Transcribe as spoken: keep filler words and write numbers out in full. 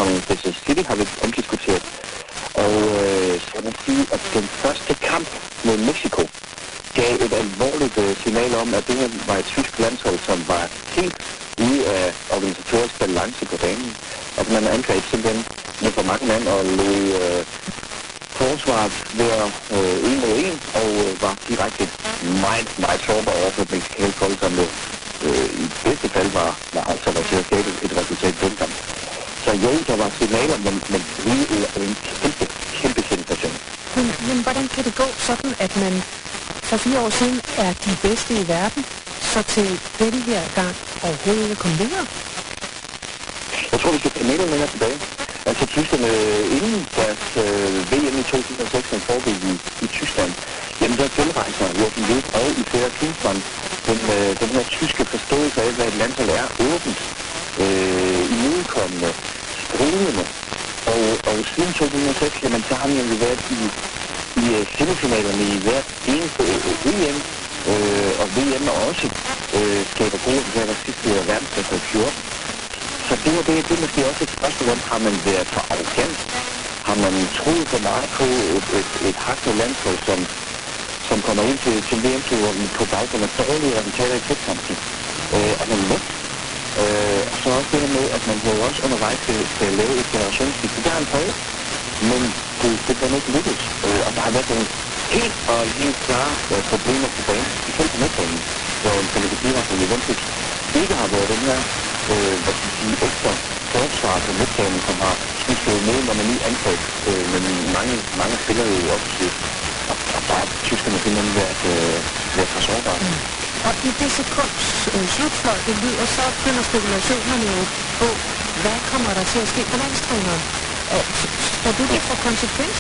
fra Manchester City har vi omdiskuteret. Og øh, så må man sige, at den første kamp mod Mexico gav et alvorligt øh, signal om, at det her var et tysk landshold, som var helt ude af organisatorisk balance på banen. At man angreb simpelthen med for mange mand og lod øh, forsvaret være øh, en mod en, og øh, var direkte meget, meget sårbar over for et mexicansk hold, som jo øh, i bedste fald var, var altså var til at skabe et resultat på den kamp. Så jo, der var signaler, men, men vi er en kæmpe, kæmpe sensation. Men, men hvordan kan det gå sådan, at man for fire år siden er de bedste i verden, så til denne her gang overhovedet ikke komme videre? Jeg tror, vi skal tage mere længere tilbage. Altså tyskerne inden deres øh, V M i to tusind og seks, som foregik i, i Tyskland, jamen der tilrejser Joachim Löw og i flere Klinsmann den, øh, den her tyske forståelse af, hvad et landshold er, åbent, øh, imødekommende, strålende. Og, og siden to tusind og seks, jamen så har vi jo været i, i uh, semifinalerne i hvert eneste uh, E M, øh, og V M også øh, skaber gode resultater sidste år verdensmester i fjorten. Så det var det, det er måske også et spørgsmål om, har man været for arrogant? Har man troet for meget på et, et, et hakket landshold, som, som kommer ind til, til V M-turen på baggrund af dårlige resultater i tætkampen? Øh, er man let? Øh, og så også det med, at man jo også undervejs skal, skal lave et generationsskifte. Det har han prøvet, men det, det kan ikke lykkes. Øh, og der har været nogle helt og helt klare øh, problemer på banen, i selv på midtbanen, hvor en kvalificering fra Juventus ikke har været den her øh, hvad skal sige, ekstra forsvar på midtbanen, som har skiftet med, når man lige angreb øh, med mange, mange spillere i offensivt. Og, og der er tyskerne simpelthen været, øh, været for sårbare. Mm. Og i det sekunds øh, slutfløjte lyder, så begynder spekulationerne jo på, hvad kommer der til at ske på landstræneren? Står du det for konsekvens?